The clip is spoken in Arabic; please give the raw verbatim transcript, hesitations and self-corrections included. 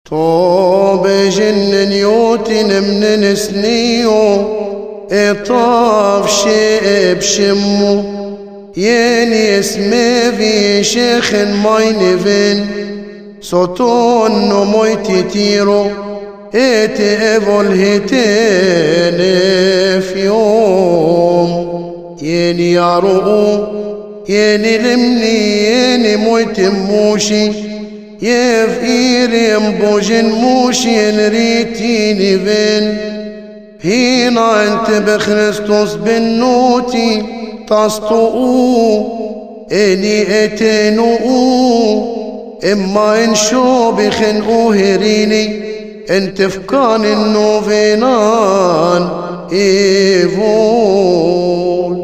طوب جن نيوتن من نسنيو اطاف شيء بشمو يني اسمي في شيخ ماينفن صوتون نموي تيرو ات ايفول هيتين في يوم يني يارو يني لمني يني مويت موشي يفير ينبوجن موشي نريتيني فين هنا انت بخريستوس بنوتي تسطؤو اني اتنو اما انشو بخنقو هريني انت فكان النوفينان ايفون